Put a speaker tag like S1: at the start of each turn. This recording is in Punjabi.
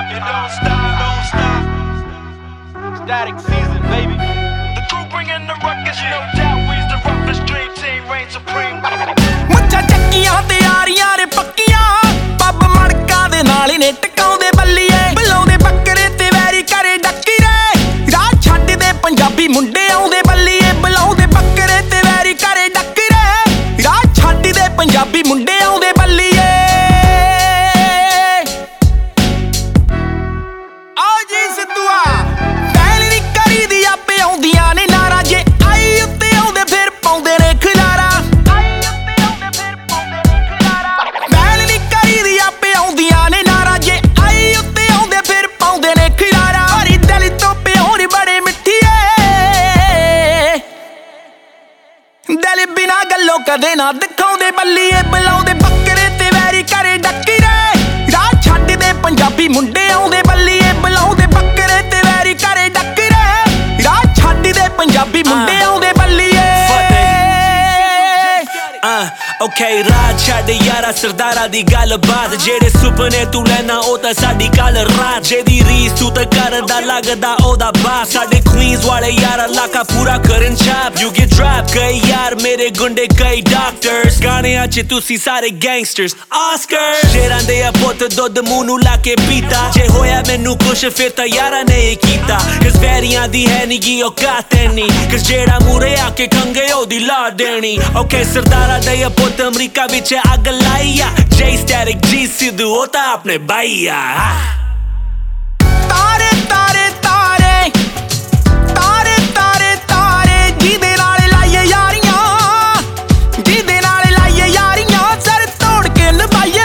S1: It don't stop, don't stop. Static season, baby. The crew bringing the ruckus, no doubt. We's the roughest dream team, reign supreme.
S2: ਮੁੱਛਾਂ ਚੱਕੀਆਂ ਤੇ ਆਰੀਆਂ ਨੇ ਪੱਕੀਆਂ ਪੱਬ ਮੜਕਾਂ ਦੇ ਨਾਲ ਹੀ ਨੇ ਟਕਾਉਂਦੇ ਬੱਲੀਏ ਬੁਲਾਉਂਦੇ ਬੱਕਰੇ ਤੇ ਵੈਰੀ ਕਰੇ ਡੱਕੀ ਰੇ ਰਾਹ ਛੱਡਦੇ ਪੰਜਾਬੀ ਮੁੰਡੇ ਆਉਂਦੇ ਬੱਲੀਏ ਬੁਲਾਉਂਦੇ ਬੱਕਰੇ ਤੇ ਵੈਰੀ ਕਰੇ ਡੱਕੀ ਰੇ ਰਾਹ ਛੱਡਦੇ ਪੰਜਾਬੀ ਮੁੰਡੇ ਆਉਂਦੇ ਬੱਲੀਏ ਆਓ ਜੀ ਸਿੱਧੂਆ ਪਹਿਲ ਨੀ ਕਰੀ ਦੀ ਆਪੇ ਆਉਂਦੀਆਂ ਨੇ ਨਾਰਾ ਜੇ ਆਈ ਉੱਤੇ ਆਉਂਦੇ ਫਿਰ ਪਾਉਂਦੇ ਨੇ ਖਿਲਾਰਾ ਦਿਲ ਬਿਨਾ ਗੱਲੋਂ ਕਦੇ ਨਾ ਦਿਖਾਉਂਦੇ ਬੱਲੀਏ ਬੁਲਾਉਂਦੇ ਬੱਕਰੇ ਤੇ ਵੈਰੀ ਕਰੇ ਡੱਕੀ ਰੇ ਰਾਹ ਛੱਡਦੇ ਪੰਜਾਬੀ ਮੁੰਡੇ ਆਉਂਦੇ ਬੱਲੀਏ ਬੁਲਾਉਂਦੇ ਬੱਕਰੇ ਤੇ ਵੈਰੀ ਕਰੇ ਡੱਕੀ ਰੇ ਰਾਹ ਛੱਡਦੇ ਪੰਜਾਬੀ ਮੁੰਡੇ ਆਉਂਦੇ ਬੱਲੀਏ Okay, ਰਾਹ ਛੱਡ ਯਾਰਾ ਸਰਦਾਰਾਂ ਦੀ ਗੱਲਬਾਤ ਜਿਹੜੇ ਸੁਪਨੇ ਤੂੰ ਲੈਣਾ ਉਹ ਤਾਂ ਸਾਡੀ ਕੱਲ ਰਾਤ ਜਿਹਦੀ ਰੀਸ ਤੂੰ ਤਾਂ ਕਰਦਾ ਲੱਗਦਾ ਉਹਦਾ ਬਾਪ ਸਾਡੇ ਕੁਈਨਸ ਵਾਲੇ ਯਾਰਾ ਇਲਾਕਾ ਪੂਰਾ ਕਰਨ ਛਾਪ You get dropped ਕਈ ਯਾਰ ਮੇਰੇ ਗੁੰਡੇ ਕਈ ਡਾਕਟਰਸ ਗਾਣਿਆਂ 'ਚ ਤੁਸੀਂ ਸਾਰੇ ਗੈਂਗਸਟਰਸ ਆਸਕਰ ਸ਼ੇਰਾਂ ਦੇ ਆ ਪੁੱਤ ਦੁੱਧ ਮੂੰਹ ਨੂੰ ਲਾ ਕੇ ਪੀਤਾ ਜੇ ਹੋਇਆ ਮੈਨੂੰ ਕੁਛ ਫਿਰ ਤਾਂ ਯਾਰਾਂ ਨੇ ਹੀ ਕੀਤਾ Cause ਵੈਰੀਆਂ ਦੀ ਹੈ ਨੀ ਗੀ ਔਕਾਤ ਐਨੀ Cause ਜਿਹੜਾ ਮੂਰੇ ਆ ਕੇ ਖੰਗੇ ਉਹਦੀ ਲਾ ਦੇਣੀ Okay ਸਰਦਾਰਾਂ ਦੇ ਆ ਪੁੱਤ ਅਮਰੀਕਾ ਵਿੱਚ ਅੱਗ ਲਾਈ ਆ J Static G ਸਿੱਧੂ ਉਹ ਤਾਂ ਆਪਣੇ ਬਾਈ ਆ ਤਾਰੇ ਤਾਰੇ ਤਾਰੇ ਤਾਰੇ ਤਾਰੇ ਤਾਰੇ ਜਿਹਦੇ ਨਾਲ ਲਾਈਏ ਯਾਰੀਆਂ ਜਿਹਦੇ ਨਾਲ ਲਾਈਏ ਯਾਰੀਆਂ ਸਰ ਤੋੜ ਕੇ ਨਿਭਾਈਏ